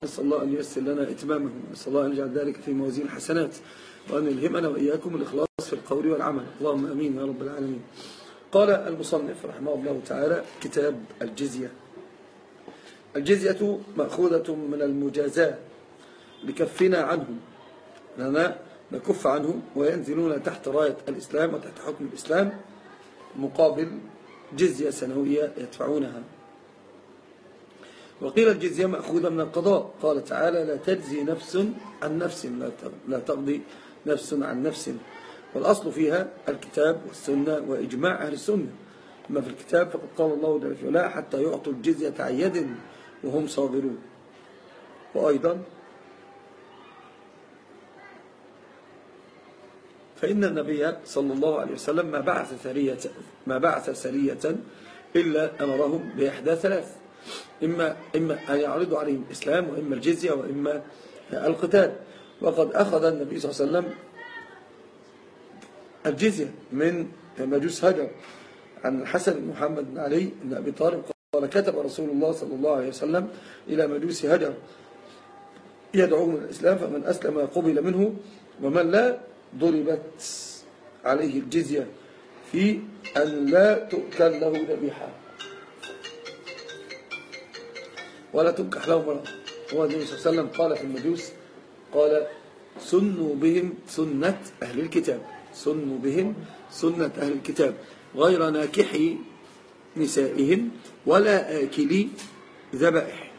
نسأل الله أن ييسر لنا إتمامه، نسأل الله أن يجعل ذلك في موازين الحسنات، وأن يلهمنا وإياكم الإخلاص في القول والعمل، اللهم أمين يا رب العالمين. قال المصنف رحمه الله تعالى: كتاب الجزية. الجزية مأخوذة من المجازاة لكفنا عنهم، لأننا نكف عنهم وينزلون تحت راية الإسلام وتحت حكم الإسلام مقابل جزية سنوية يدفعونها. وقيل الجزية مأخوذة من القضاء، قال تعالى: لا تجزي نفس عن نفس، لا تقضي نفس عن نفس. والأصل فيها الكتاب والسنة وإجماع أهل السنة. أما في الكتاب فقد قال الله جل في علاه: حتى يعطوا الجزية عن يد وهم صاغرون. وأيضا فإن النبي صلى الله عليه وسلم ما بعث سرية إلا أمرهم بإحدى ثلاث: إما أن يعرضوا عليهم الإسلام، وإما الجزية، وإما القتال. وقد أخذ النبي صلى الله عليه وسلم الجزية من مجوس هجر عن الحسن بن محمد بن علي بن أبي طالب قال: كتب رسول الله صلى الله عليه وسلم إلى مجوس هجر يدعوهم إلى الإسلام، فمن أسلم قبل منه، ومن لا ضربت عليه الجزية في أن لا تؤكل له ذبيحة ولا تنكح له امرأة. هو النبي صلى الله عليه وسلم قال في المجوس، قال: سنوا بهم سنة أهل الكتاب، سنوا بهم سنة أهل الكتاب، غير ناكحي نسائهم ولا آكلي ذبائح.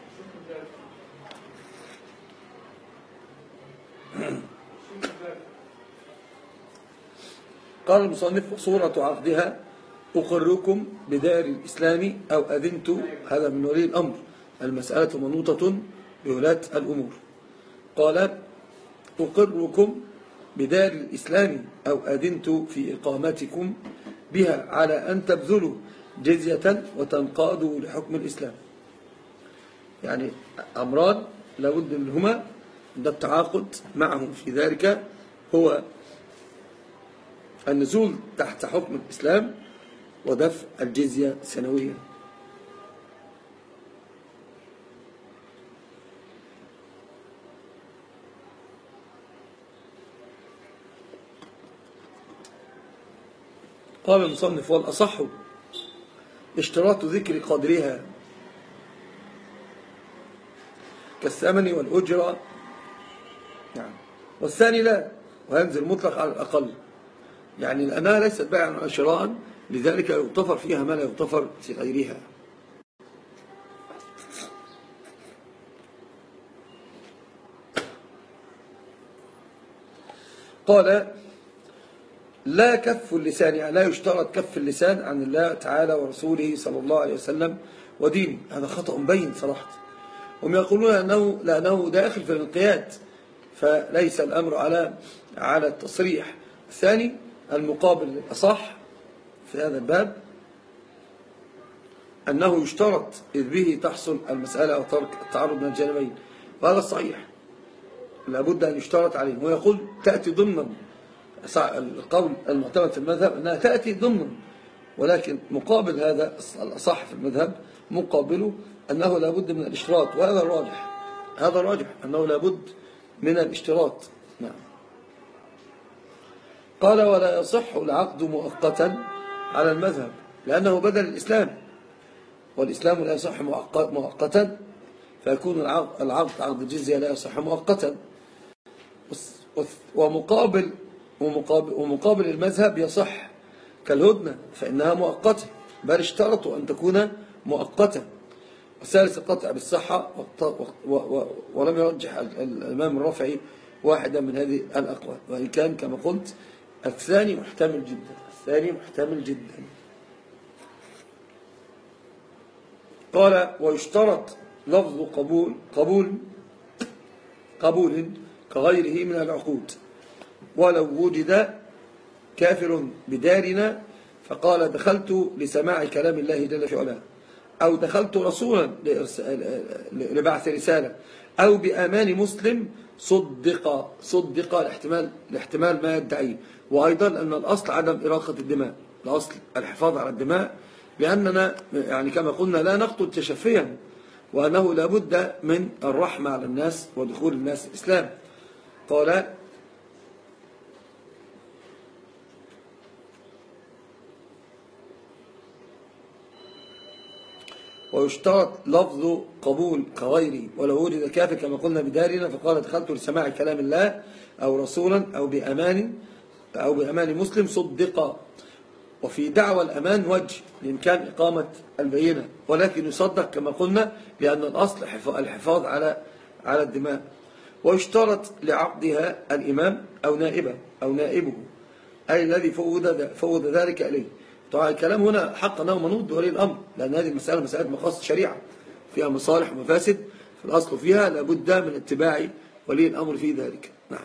قال المصنف: صورة عقدها: أقركم بدار الإسلام أو أذنت. هذا من ولي الأمر، المسألة منوطة بولاة الأمور. قال: أقركم بدار الإسلام أو أذنت في إقامتكم بها على أن تبذلوا جزية وتنقادوا لحكم الإسلام. يعني أمران لابد منهما عند التعاقد معهم في ذلك: هو النزول تحت حكم الإسلام ودفع الجزية سنويا. قال المصنف: والأصح اشتراط ذكر قدرها كالثمن والأجرة، والثاني لا، وينزل مطلق على الأقل، يعني لأنها ليست بيعا ولا شراء، لذلك يغتفر فيها ما لا يغتفر في غيرها. قال: لا كف اللسان، يعني لا يشترط كف اللسان عن الله تعالى ورسوله صلى الله عليه وسلم ودينه. هذا خطأ بين صراحة. هم يقولون لأنه داخل في الانقياد، فليس الأمر على التصريح. الثاني المقابل للأصح في هذا الباب أنه يشترط إذ به تحصل المسألة وترك التعرض من الجانبين، وهذا الصحيح، لابد أن يشترط عليه. ويقول تأتي ضمنا، القول المعتمد في المذهب أنها تأتي ضمنا، ولكن مقابل هذا الأصح في المذهب مقابله أنه لابد من الاشتراط، وهذا الراجح، هذا الراجح أنه لابد من الاشتراط. نعم. قال: ولا يصح العقد مؤقتا على المذهب، لأنه بدل الإسلام، والإسلام لا يصح مؤقتا، فيكون العقد عقد الجزية لا يصح مؤقتا. ومقابل المذهب يصح كالهدنة، فإنها مؤقتة، بل اشترطوا أن تكون مؤقتة. والثالث القطع بالصحة، ولم يرجح الإمام الرافعي واحدا من هذه الأقوال، وإن كان كما قلت الثاني محتمل جدا، الثاني محتمل جدا. قال: ويشترط لفظ قبول كغيره من العقود، ولو وجد كافر بدارنا فقال: دخلت لسماع كلام الله جل في علاه، أو دخلت رسولا لبعث رسالة، أو بأمان مسلم، صدق الاحتمال ما يدعيه. وأيضا أن الأصل عدم إراقة الدماء، الأصل الحفاظ على الدماء، لأننا يعني كما قلنا لا نقتل تشفيا، وأنه لابد من الرحمة على الناس ودخول الناس الإسلام. قال ويشترط لفظ قبول كغيره ولو وجد كافر كما قلنا بدارنا، فقال دخلت لسماع كلام الله أو رسولا أو بأمان مسلم صدق. وفي دعوى الأمان وجه لإمكان إقامة البينة، ولكن يصدق كما قلنا لأن الأصل الحفاظ على الدماء. ويشترط لعقدها الإمام أو نائبه أي الذي فوض ذلك إليه. طبعا الكلام هنا حق أنه منوط بولي الأمر، لأن هذه المسألة مسألة مقاصد شريعة فيها مصالح ومفاسد، فالأصل فيها لابد من اتباع ولي الأمر في ذلك. نعم.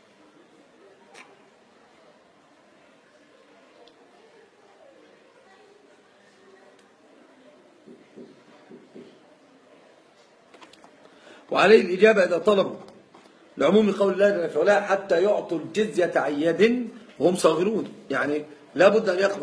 وعليه الإجابة إذا طلبوا، لعموم قول الله جل وعلا حتى يعطوا الجزية عن يد وهم صاغرون، يعني لا بد أن يقبل.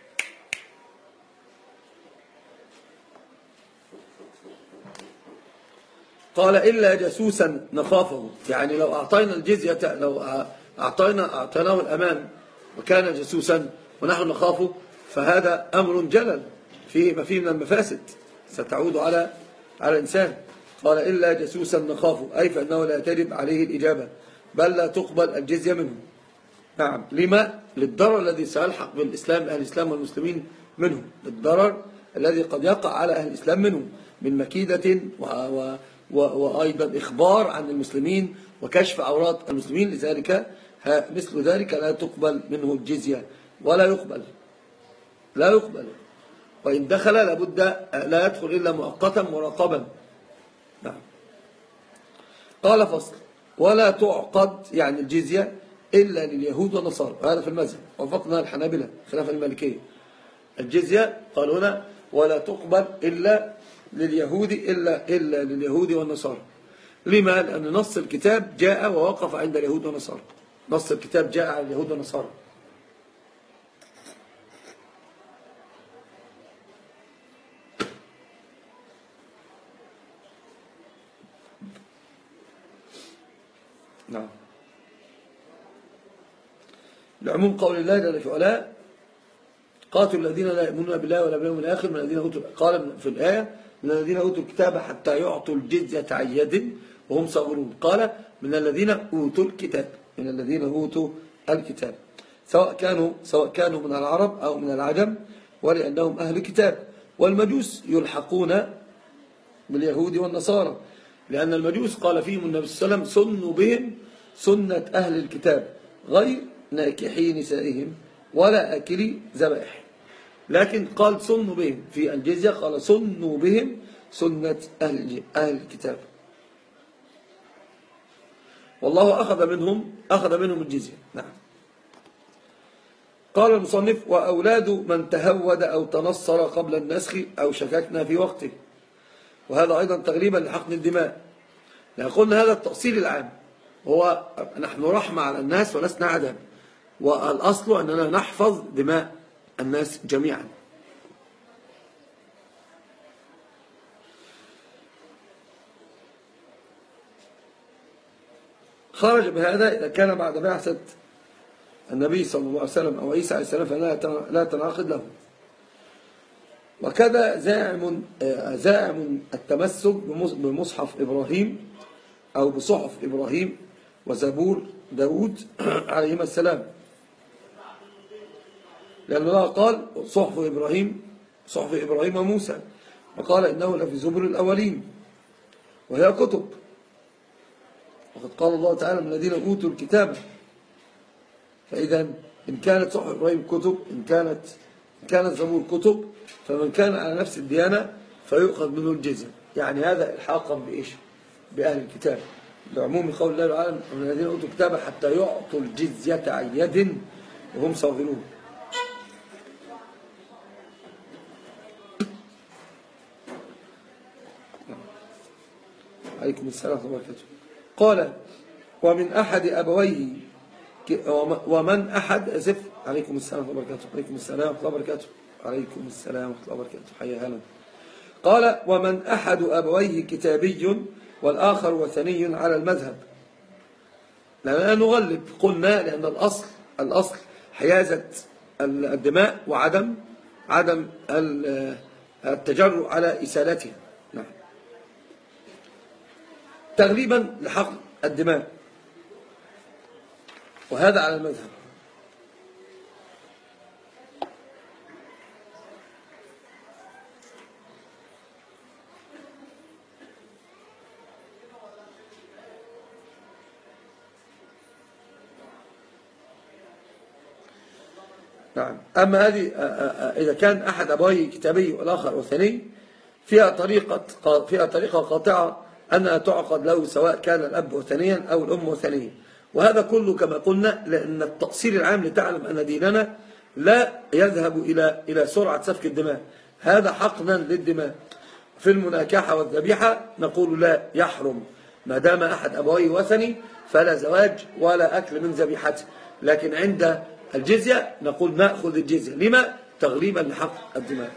قال إلا جاسوسا نخافه، يعني لو أعطينا الجزية، لو أعطيناه الأمان وكان جاسوسا ونحن نخافه، فهذا أمر جلل فيه ما فيه من المفاسد ستعود على الإنسان. قال إلا جاسوسا نخافه، أي فإنه لا تجب عليه الإجابة بل لا تقبل الجزية منه. نعم. لما؟ للضرر الذي سيلحق بالإسلام أهل الإسلام والمسلمين منه، للضرر الذي قد يقع على أهل الإسلام منه من مكيدة وأيضا إخبار عن المسلمين وكشف عورات المسلمين. لذلك مثل ذلك لا تقبل منه الجزية ولا يقبل وإن دخل لابد لا يدخل إلا مؤقتا مراقبا. نعم. قال فصل ولا تعقد يعني الجزية إلا لليهود والنصارى، وهذا في المذهب وفقنا الحنابلة خلافا المالكية. الجزية قالوا هنا ولا تقبل إلا لليهود والنصارى. لما؟ لأن نص الكتاب جاء ووقف عند اليهود والنصارى، نص الكتاب جاء على اليهود والنصارى. نعم. لعموم قول الله جل وعلا قاتلوا الذين لا يؤمنون بالله ولا باليوم الآخر من الذين أوتوا، قال في الآية من الذين أوتوا الكتاب حتى يعطوا الجزية عن يد وهم صاغرون. قال من الذين أوتوا الكتاب سواء كانوا من العرب أو من العجم، ولأنهم أهل كتاب. والمجوس يلحقون باليهود والنصارى، لأن المجوس قال فيهم النبي صلى الله عليه وسلم سنوا بهم سنة أهل الكتاب غير ناكحي نسائهم ولا آكلي ذبائح. لكن قال سنوا بهم في الجزية، قال سنوا بهم سنة أهل الكتاب. والله أخذ منهم الجزية. نعم. قال المصنف وأولاد من تهود أو تنصر قبل النسخ أو شككنا في وقته، وهذا أيضا تغليبا لحقن الدماء، لأن قلنا هذا التأصيل العام هو نحن رحمة على الناس ولسنا عدم، والأصل أننا نحفظ دماء الناس جميعا. خرج بهذا إذا كان بعد بعثة النبي صلى الله عليه وسلم أو عيسى عليه السلام فلا تنعقد له. وكذا زاعم التمسك بمصحف إبراهيم أو بصحف إبراهيم وزبور داود عليهما السلام، لأن الله قال صحف إبراهيم وموسى، وقال إنه لفي زبر الأولين وهي كتب. وقد قال الله تعالى من الذين أوتوا الكتاب، فإذا إن كانت صحف إبراهيم كتب، إن كانت زبور كتب، فمن كان على نفس الديانة فيؤخذ منه الجزية. يعني هذا إلحاقا بإيش؟ بأهل الكتاب، لعموم قول الله تعالى من الذين أوتوا الكتاب حتى يعطوا الجزية عن يد وهم صاغرون. عليكم السلام ورحمة الله وبركاته. قال ومن أحد أبويه عليكم السلام ورحمة الله وبركاته. عليكم السلام ورحمة الله وبركاته. حيا هلا. قال ومن أحد أبويه كتابي والآخر وثني على المذهب. لا نغلب، قلنا لأن الأصل حيازة الدماء وعدم التجرؤ على إسالتها. نعم. تغليبا لحق الدماء، وهذا على المذهب. نعم. أما هذه إذا كان أحد أبويه كتابي والآخر وثني فيها طريقة قاطعة أنها تعقد له سواء كان الأب وثنيا أو الأم وثنية. وهذا كله كما قلنا لأن التقصير العام لتعلم أن ديننا لا يذهب إلى سرعة سفك الدماء، هذا حقنا للدماء. في المناكحة والذبيحة نقول لا يحرم ما دام أحد أبويه وثني فلا زواج ولا أكل من ذبيحته، لكن عند الجزية نقول نأخذ الجزية. لما؟ تغليبا لحق الدماء.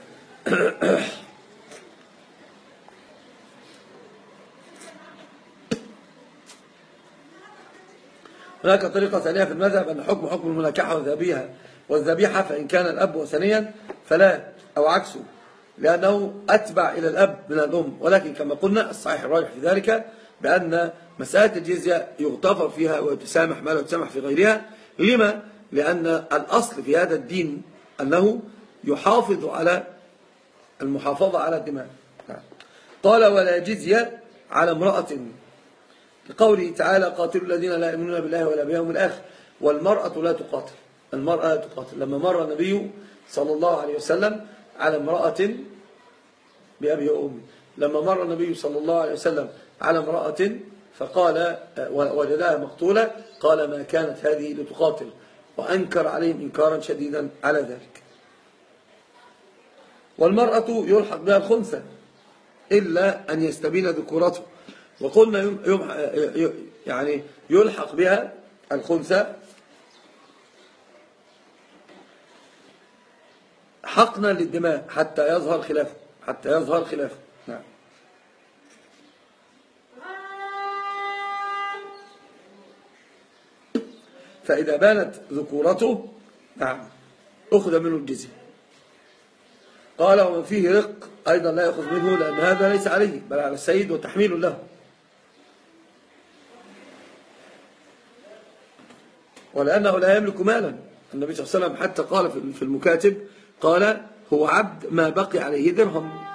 هناك طريقة ثانية في المذهب أن حكم المناكحة والذبيحة فإن كان الأب وثنيا فلا، أو عكسه، لأنه أتبع إلى الأب من الأم. ولكن كما قلنا الصحيح الراجح في ذلك بأن مسألة الجزية يغتفر فيها ويتسامح ما لا يتسامح في غيرها. لما؟ لأن الأصل في هذا الدين أنه يحافظ على المحافظة على الدماء. قال ولا جزية على امرأة، لقوله تعالى قاتلوا الذين لا يؤمنون بالله ولا باليوم الآخر. والمرأة لا تقاتل، المرأة لا تقاتل. لما مر النبي صلى الله عليه وسلم على امرأة بأبي وأمي، لما مر النبي صلى الله عليه وسلم على امرأة فقال وجدها مقتولة قال ما كانت هذه لتقاتل، وأنكر عليهم إنكارا شديدا على ذلك. والمرأة يلحق بها الخنثى إلا أن يستبين ذكورته، وقلنا يعني يلحق بها الخنثى حقنا للدماء حتى يظهر خلافه. نعم. فإذا بانت ذكورته نعم أخذ منه الجزية. قال ومن فيه رق أيضا لا يأخذ منه، لأن هذا ليس عليه بل على السيد وتحميل له. ولأنه لا يملك مالا، النبي صلى الله عليه وسلم حتى قال في المكاتب قال هو عبد ما بقي عليه درهم.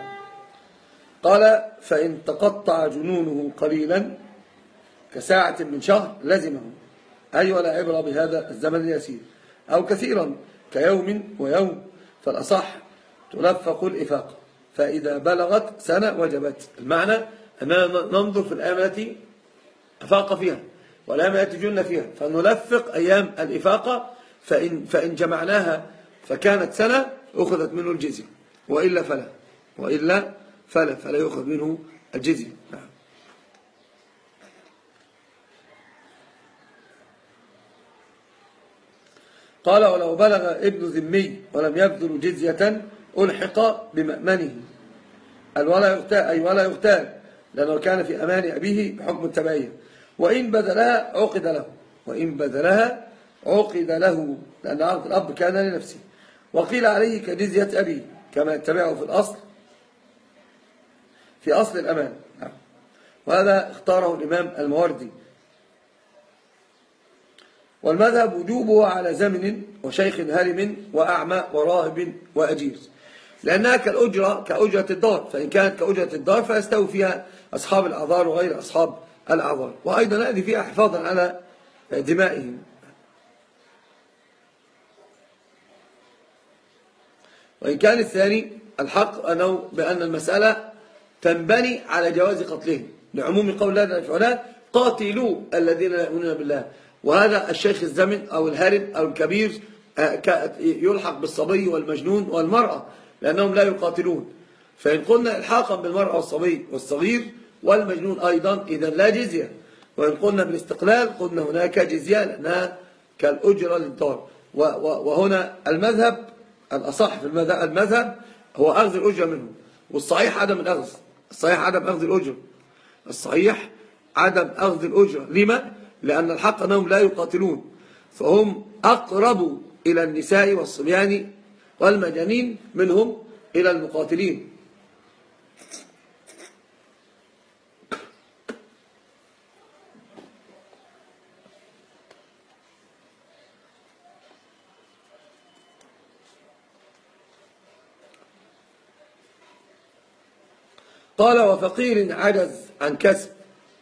قال فإن تقطع جنونه قليلا كساعة من شهر لزمه، أي ولا عبرة بهذا الزمن اليسير، أو كثيرا كيوم ويوم، فالأصح تلفق الإفاقة، فإذا بلغت سنة وجبت. المعنى أننا ننظر في الأيام التي أفاق فيها والأيام التي جن فيها، فنلفق أيام الإفاقة، فإن جمعناها فكانت سنة أخذت منه الجزية، وإلا فلا يأخذ منه الجزية. نعم. قال ولو بلغ ابن ذمي ولم يبذل جزية ألحق بمأمنه، ولا يغتال لأنه كان في أمان أبيه بحكم التبعية، وإن بذلها عقد له لأن عقد الأب كان لنفسه، وقيل عليه كجزية أبيه كما يتبعه في أصل الأمان. وهذا اختاره الإمام الموردي. والمذهب وجوبه على زمن وشيخ هرم وأعمى وراهب وأجير، لأنها كأجرة الدار، فإن كانت كأجرة الدار فيستوي فيها أصحاب الأعذار وغير أصحاب الأعذار، وأيضا نأتي فيها حفاظا على دمائهم. وإن كان الثاني الحق أنه بأن المسألة تنبني على جواز قتلهم لعموم قول الله الفعلاء قاتلوا الذين لا يؤمنون بالله. وهذا الشيخ الزمن أو الهارب أو الكبير يلحق بالصبي والمجنون والمرأة لأنهم لا يقاتلون. فإن قلنا الحاقا بالمرأة والصبي والصغير والمجنون أيضا إذا لا جزية. وإن قلنا بالاستقلال قلنا هناك جزية لأنها كالأجرة للدار. وهنا المذهب الأصح في المذهب هو أخذ الأجرة منه، والصحيح عدم الأخذ. الصحيح عدم أخذ الأجرة. الصحيح عدم أخذ الأجرة. لما؟ لأن الحق أنهم لا يقاتلون، فهم أقرب إلى النساء والصبيان والمجانين منهم إلى المقاتلين. قال وفقير عجز عن كسب.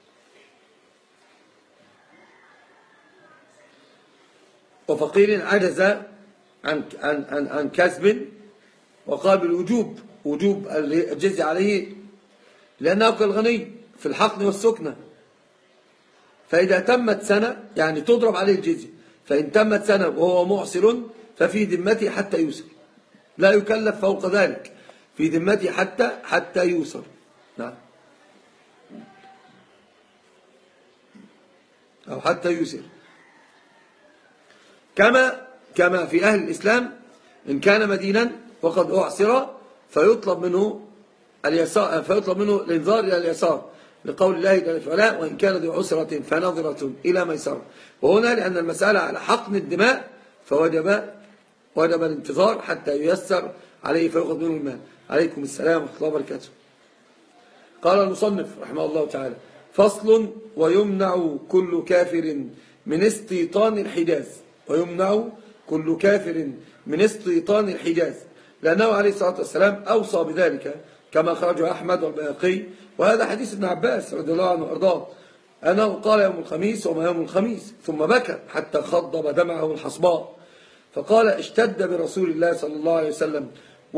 وفقير عجز عن كسب، وقال بالوجوب، وجوب الجزية عليه لأنه كالغني في الحقن والسكنة. فإذا تمت سنة يعني تضرب عليه الجزية، فإن تمت سنة وهو معسر ففي ذمته حتى يوسر، لا يكلف فوق ذلك، في ذمته حتى يوسر. نعم، أو حتى يوسر. كما في أهل الإسلام إن كان مدينا وقد أعسر فيطلب منه اليسار، فيطلب منه الإنذار إلى اليسار، لقول الله جل وعلا وإن كان ذو عسرة فنظرة إلى ميسرة. وهنا لأن المسألة على حقن الدماء فوجب الانتظار حتى ييسر عليه فيأخذ منه المال. عليكم السلام ورحمة الله وبركاته. قال المصنف رحمه الله تعالى فصل ويمنع كل كافر من استيطان الحجاز. ويمنع كل كافر من استيطان الحجاز، لأنه عليه الصلاة والسلام أوصى بذلك كما خرجه أحمد والبيهقي، وهذا حديث ابن عباس رضي الله عنه وأرضاه أنه قال يوم الخميس وما يوم الخميس، ثم بكى حتى خضب دمعه الحصباء، فقال اشتد برسول الله صلى الله عليه وسلم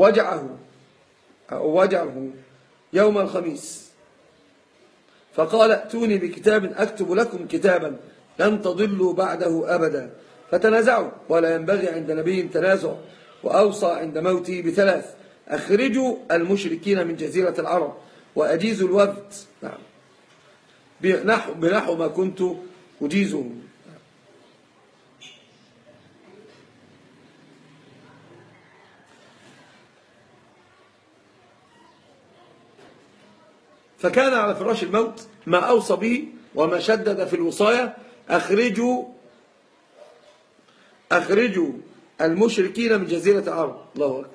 وجعه يوم الخميس، فقال ائتوني بكتاب أكتب لكم كتابا لن تضلوا بعده أبدا، فتنازعوا ولا ينبغي عند نبي تنازع، وأوصى عند موته بثلاث: أخرجوا المشركين من جزيرة العرب وأجيزوا الوفد، نعم، بنحو ما كنت أجيزه. فكان على فراش الموت ما أوصى به وما شدد في الوصاية: أخرجوا المشركين من جزيرة العرب. الله أكبر.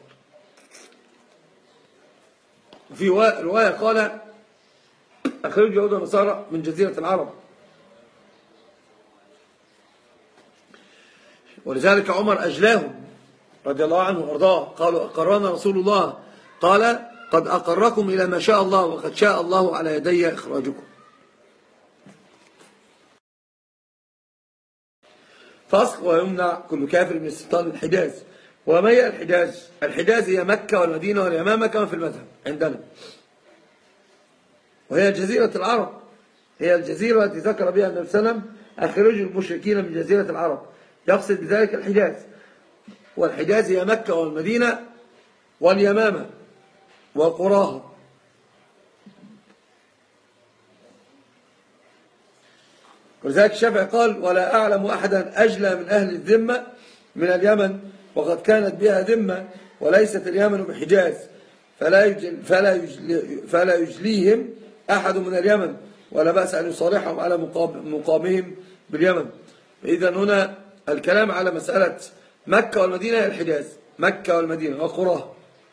في رواية قال أخرجوا يهود ونصارى من جزيرة العرب. ولذلك عمر أجلاهم رضي الله عنه وأرضاه، قالوا أقرنا رسول الله، قال قد أقركم إلى ما شاء الله وقد شاء الله على يدي إخراجكم. فصل ويمنع كل كافر من استيطان الحجاز. وما هي الحجاز؟ الحجاز هي مكة والمدينة واليمامة كما في المذهب عندنا، وهي جزيرة العرب، هي الجزيرة التي ذكر بها النبي صلى الله عليه وسلم أخرجوا المشركين من جزيرة العرب، يقصد بذلك الحجاز. والحجاز هي مكة والمدينة واليمامة وقراها. ولذلك الشافعي قال ولا أعلم أحدا أجلى من أهل الذمة من اليمن، وقد كانت بها ذمة وليست اليمن بحجاز، فلا يجليهم أحد من اليمن، ولا بأس أن يصالحهم على مقامهم باليمن. إذن هنا الكلام على مسألة مكة والمدينة هي الحجاز، مكة والمدينة وقراها.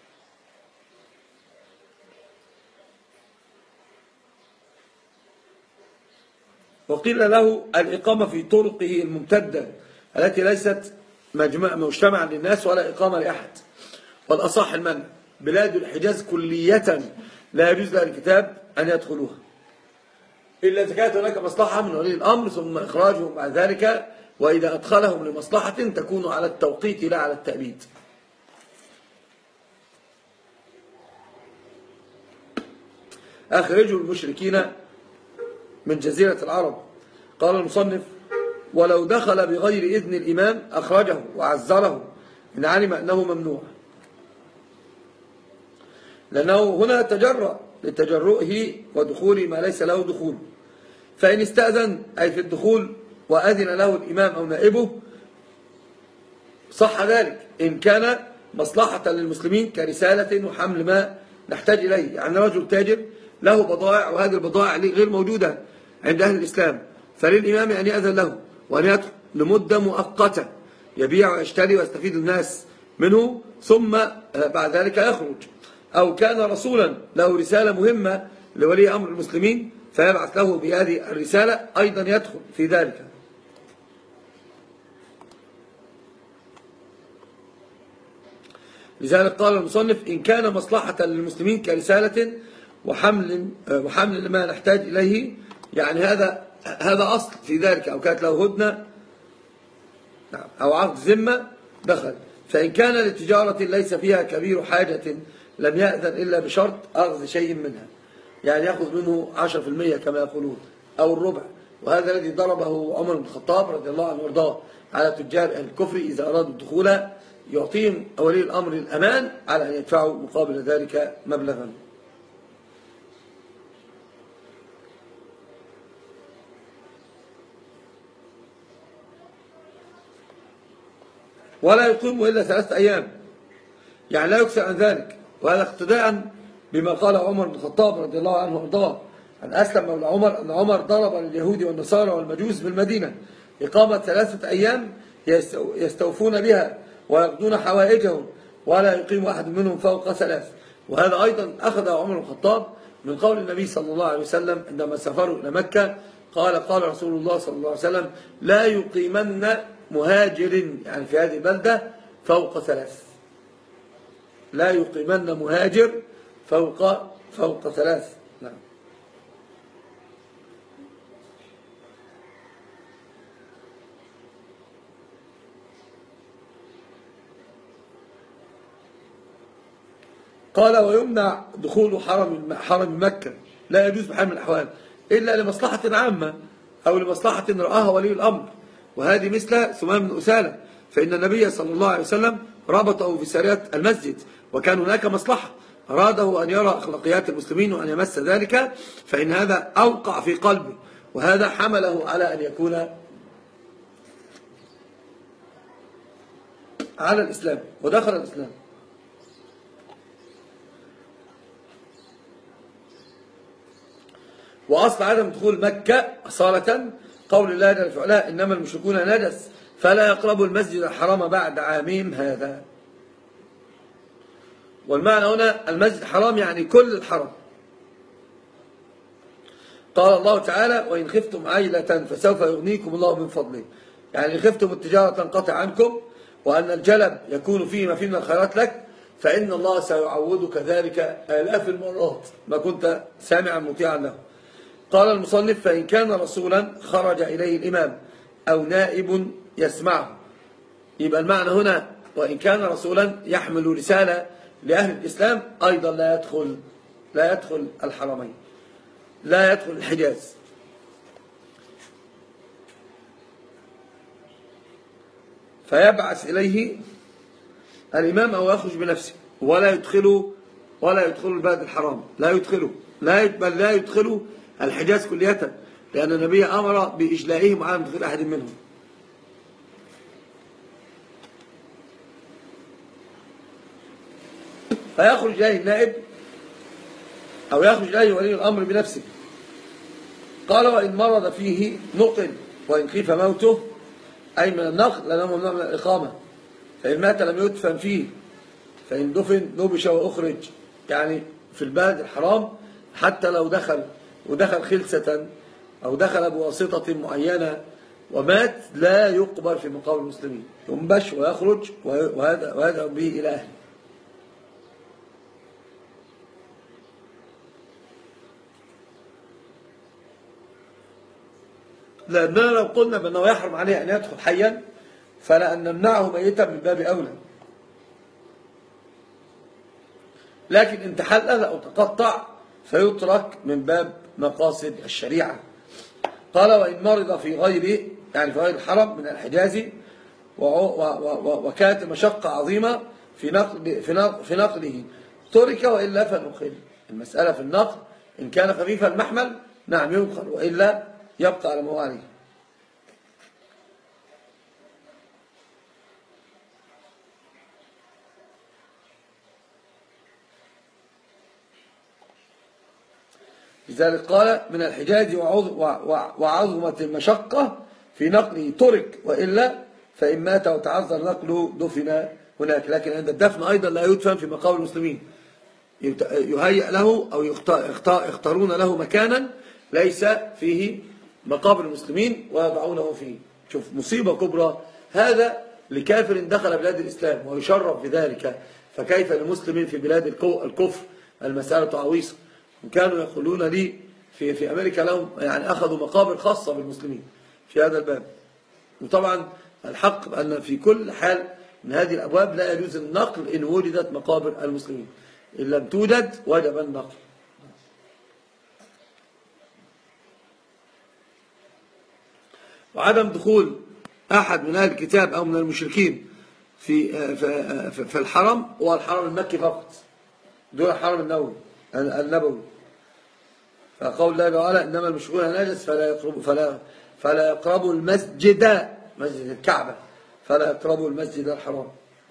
وقيل له الإقامة في طرقه الممتدة التي ليست مجتمعا للناس ولا إقامة لأحد. والأصح المنع، بلاد الحجاز كلية لا يجوز لها الكتاب أن يدخلوها إلا إذا كانت هناك مصلحة من ولي الأمر، ثم إخراجهم بعد ذلك، وإذا أدخلهم لمصلحة تكون على التوقيت لا على التأبيد. أخرجوا المشركين من جزيرة العرب. قال المصنف ولو دخل بغير إذن الإمام أخرجه وعزره إن علم أنه ممنوع، لأنه هنا تجرأ لتجرؤه ودخول ما ليس له دخول. فإن استأذن أي في الدخول وأذن له الإمام أو نائبه صح ذلك، إن كان مصلحة للمسلمين كرسالة وحمل ما نحتاج إليه. يعني رجل تاجر له بضائع، وهذه البضائع غير موجودة عند أهل الإسلام، فللإمام أن يأذن له وأن يدخل لمدة مؤقتة يبيع ويشتري ويستفيد الناس منه، ثم بعد ذلك يخرج. أو كان رسولا له رسالة مهمة لولي أمر المسلمين فيبعث له بهذه الرسالة، أيضا يدخل في ذلك. لذلك قال المصنف: إن كان مصلحة للمسلمين كرسالة وحمل لما نحتاج إليه، يعني هذا أصل في ذلك، أو كانت له هدنة أو عقد ذمة دخل. فإن كان لتجارة ليس فيها كبير حاجة لم يأذن إلا بشرط أخذ شيء منها، يعني يأخذ منه 10% كما يقولون أو الربع. وهذا الذي ضربه عمر بن الخطاب رضي الله عنه وارضاه على تجار أهل الكفر إذا أرادوا الدخول، يعطيهم ولي الأمر الأمان على أن يدفعوا مقابل ذلك مبلغا. ولا يقيم إلا 3 أيام، يعني لا يكثر عن ذلك. وهذا اقتداء بما قال عمر بن الخطاب رضي الله عنه وارضاه عن أسلم مولى عمر أن عمر ضرب لليهود والنصارى والمجوس بالمدينة إقامة 3 أيام يستوفون بها ويقضون حوائجهم، ولا يقيم أحد منهم فوق 3. وهذا أيضا أخذ عمر بن الخطاب من قول النبي صلى الله عليه وسلم عندما سافروا إلى مكة، قال رسول الله صلى الله عليه وسلم: لا يقيمن مهاجر، يعني في هذه البلدة، فوق 3. لا يقيمن مهاجر فوق 3. نعم. قال: ويمنع دخول حرم مكة، لا يجوز بحال من الأحوال إلا لمصلحة عامة أو لمصلحة رآها ولي الأمر. وهذه مثل ثمام بن أسالة، فإن النبي صلى الله عليه وسلم ربطه في سارية المسجد، وكان هناك مصلحة أراده أن يرى أخلاقيات المسلمين وأن يمس ذلك، فإن هذا أوقع في قلبه، وهذا حمله على أن يكون على الإسلام ودخل الإسلام. وأصل عدم دخول مكة أصالة قول الله جل في علاه: إنما المشركون نجس فلا يقربوا المسجد الحرام بعد عامهم هذا. والمعنى هنا المسجد الحرام يعني كل الحرم. قال الله تعالى: وإن خفتم عيلة فسوف يغنيكم الله من فضله، يعني إن خفتم التجارة تنقطع عنكم وأن الجلب يكون فيه ما فيه من الخيرات لك، فإن الله سيعوضك ذلك آلاف المرات ما كنت سامعا مطيعا له. قال المصنف: فإن كان رسولا خرج إليه الإمام أو نائب يسمعه، يبقى المعنى هنا وإن كان رسولا يحمل رسالة لأهل الإسلام، أيضا لا يدخل الحرمين، لا يدخل الحجاز. فيبعث إليه الإمام أو يخرج بنفسه، ولا يدخل البلد الحرام، بل لا يدخل الحجاز كلية، لأن النبي أمر بإجلائهم عن دخول أحد منهم. فيخرج إليه النائب أو يخرج إليه ولي الأمر بنفسه. قال: وإن مرض فيه نقل، وإن خيف موته أي من النقل لأنه ممنوع من الإقامة، فإن مات لم يدفن فيه، فإن دفن نبش وأخرج، يعني في البلد الحرام حتى لو ودخل خلسة أو دخل بواسطة معينة ومات لا يقبر في مقام المسلمين، ينبش ويخرج وهذا به إلى أهله. لأننا لو قلنا بأنه يحرم عليه أن يدخل حيا فلأن نمنعه ميتا من باب أولى، لكن إن تحلل أو تقطع فيترك من باب مقاصد الشريعة. قال: وإن مرض في غير الحرم من الحجاز وكانت المشقة عظيمة في نقله ترك، وإلا فنقل. المسألة في النقل إن كان خفيف المحمل نعم ينقل، وإلا يبقى على ما هو عليه. لذلك قال من الحجاز وعظمة المشقة في نقله ترك، وإلا فإن مات وتعذر نقله دفن هناك. لكن عند الدفن أيضا لا يدفن في مقابر المسلمين، يهيأ له أو يختارون له مكانا ليس فيه مقابر المسلمين ويضعونه فيه. شوف مصيبة كبرى، هذا لكافر دخل بلاد الإسلام ويشرف بذلك، فكيف لمسلم في بلاد الكفر؟ المسألة عويصة. وكانوا يقولون لي في أمريكا لهم يعني أخذوا مقابر خاصة بالمسلمين في هذا الباب. وطبعا الحق أن في كل حال من هذه الأبواب لا يجوز النقل إن وجدت مقابر المسلمين، إن لم توجد وجب النقل. وعدم دخول أحد من أهل الكتاب أو من المشركين في الحرم هو الحرم المكي فقط دون الحرم النبوي. فقول الله تعالى إنما المشركون نجس فلا يقربوا المسجد، مسجد الكعبة، فلا يقربوا المسجد الحرام.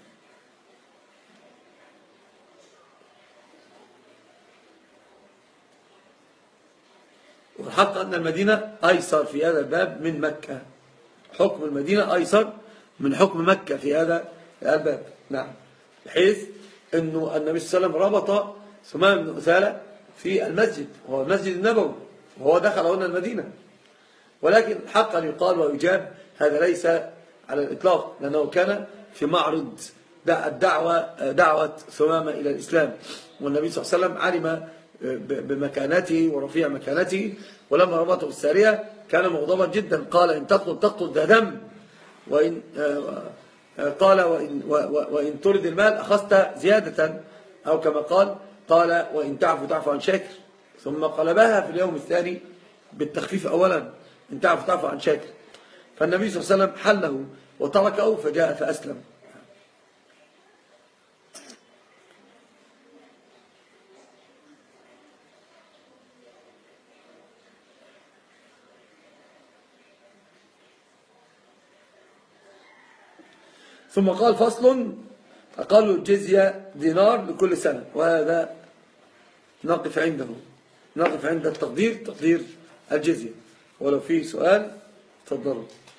والحق أن المدينة أيسر في هذا الباب من مكة، حكم المدينة أيسر من حكم مكة في هذا الباب. نعم، بحيث أنه النبي صلى الله عليه وسلم ربط ثمامة بن أثالة في المسجد، وهو المسجد النبوي، وهو دخل هنا المدينة. ولكن حقا يقال ويجاب هذا ليس على الإطلاق، لأنه كان في معرض دعوة ثمامة إلى الإسلام، والنبي صلى الله عليه وسلم علم بمكانته ورفيع مكانته، ولما ربطه بالسارية كان مغضبا جدا، قال إن تقتل ده دم، وإن قال وإن ترد المال أخذت زيادة، أو كما قال وإن تعفو عن شاكر، ثم قلبها في اليوم الثاني بالتخفيف أولا، إن تعفو عن شاكر. فالنبي صلى الله عليه وسلم حله وتركه فجاء فأسلم. ثم قال فصل أقل الجزية دينار لكل سنة، وهذا نقف عند التقدير، تقدير الجزية. ولو في سؤال تفضلوا.